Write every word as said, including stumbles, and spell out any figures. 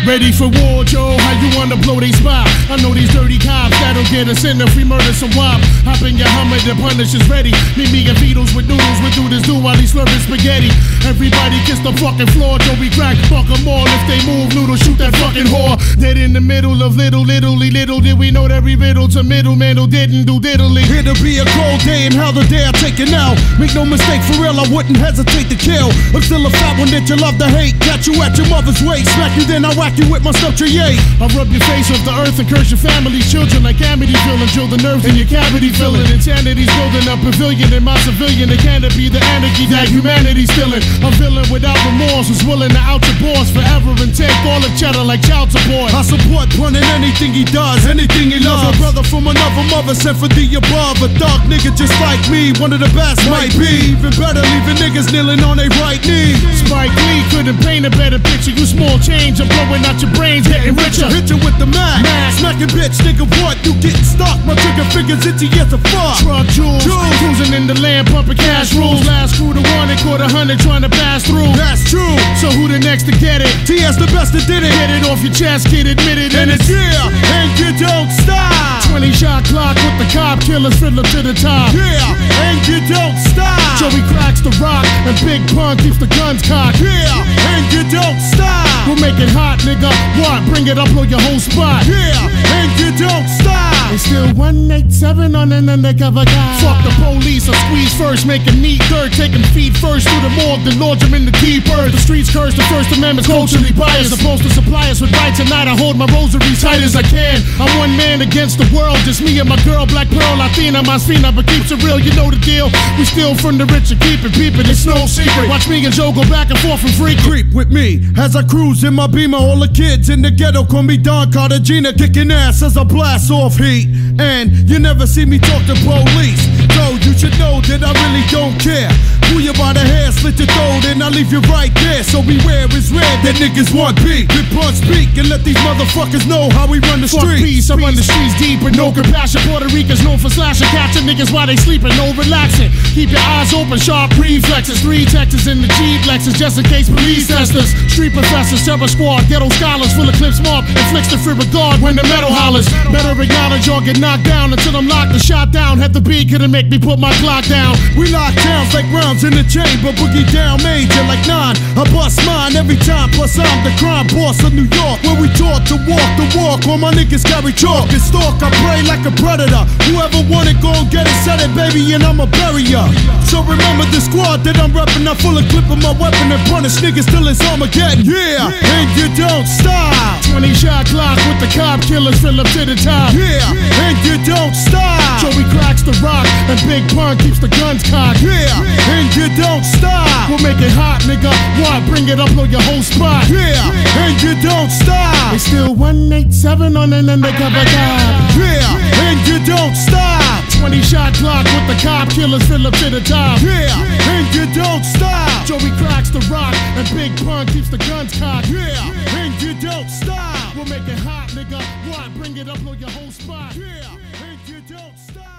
Ready for war, Joe? How you wanna blow they spot? I know these dirty cops that'll get us in if we murder some wop. Hop in your Hummer, the Punisher's ready. Meet me and Beatles with noodles, we do this do while he's slurping spaghetti. Everybody kiss the fucking floor, Joe, we crack, fuck them all. If they move, noodle, shoot that fucking whore. Dead in the middle of little, littly, little did we know that every riddle to middleman who didn't do diddly. Here to be a cold day and how the day I take it now. Make no mistake, for real, I wouldn't hesitate to kill. I'm still a fat one that you love to hate. Catch you at your mother's waist, smack you then I whack you with my stuff to yay. I rub your face off the earth and curse your family's children like Amityville and drill the nerves in your cavity filling. Insanity's building a pavilion in my civilian. It can't be the anarchy that humanity's feeling. A villain without remorse who's willing to out your boss forever and take all the cheddar like child support. I support Pun in anything he does, anything he loves. A brother from another mother sent for the above. A dog nigga just like me, one of the best might be. Even better, leaving niggas kneeling on their right knee. Spike Lee couldn't paint a better picture. You small change, I'm blowing out your brains, getting richer. Hit you with the Mac, smacking bitch, nigga, what? You getting stuck, my trigger fingers itchy as a fuck. Truck jewels, cruising in the land, pumping cash rules. Last crew to one and caught a hundred trying to pass through. That's true. So who the next to get it? T S the best that did it. Get it off your chest, kid, admit it. And it's yeah, and you don't stop. twenty shot clock with the cop killers, fiddler to the top. Yeah, and you don't stop. Joey cracks the rock and Big Pun keeps the guns cocked. Yeah, and you don't stop. We'll make it hot, nigga. What? Bring it up on your whole spot. Yeah, and you don't stop. It's still one eighty-seven on an undercover guy. Fuck the police, I squeeze first, make him neat dirt. Take him feet first through the morgue, then launch him in the deep earth. The streets curse, the First Amendment's culturally biased. Supposed to supply us with right tonight. I hold my rosary tight as I can. I'm one man against the world, just me and my girl, Black Pearl, Latina, my Sina, but keeps it real, you know the deal. We steal from the rich and keep it peeping, it's no secret. Watch me and Joe go back and forth and freak. Creep with me as I cruise in my Beamer. All the kids in the ghetto call me Don Cartagena, kicking ass as I blast off heat. And you never see me talk to police, so you should know that I really don't care. Pull you by the hair, slit your throat, and I leave you right there. So beware, it's red that niggas want beat. Good punch speak and let these motherfuckers know how we run the Fuck streets. peace, I run the streets deep with no compassion. Puerto Ricans known for slashing, catching niggas while they sleeping, no relaxing. Keep your eyes open, sharp reflexes. Three Texas in the Jeep Lexus, just in case police test us. Street professors, terror squad, ghetto scholars, full of clips marked, inflicts the free regard when the metal hollers. Better acknowledge or get knocked down until I'm locked and shot down. Had the beat, couldn't make me put my clock down. We lock downs like rounds in the chamber, boogie down major like nine. I bust mine every time, plus I'm the crime boss of New York, where we taught to walk the walk. All my niggas carry chalk and stalk, I pray like a predator. Whoever want it, go and get it, set it, baby, and I'ma bury ya. So remember the squad that I'm reppin', I'm full of clip of my weapon and punish niggas till it's Armageddon. Yeah, and you don't stop. twenty shot clock with the cop killers, fill up to the top. Yeah, and you don't stop. Joey cracks the rock and Big Pun keeps the guns cocked. Yeah, and you don't stop. We'll make it hot, nigga. What? Bring it up on your whole spot. Yeah, and you don't stop. It's still one eighty-seven on an undercover guy. Yeah, and you don't stop. twenty shot clock with the cop killers, fill up to the top. Yeah, and you don't stop. Joey cracks the rock and Big Pun keeps the guns cocked. Yeah, and you don't stop. We'll make it hot, nigga. What? Bring it up on your whole spot. Yeah, and you don't stop.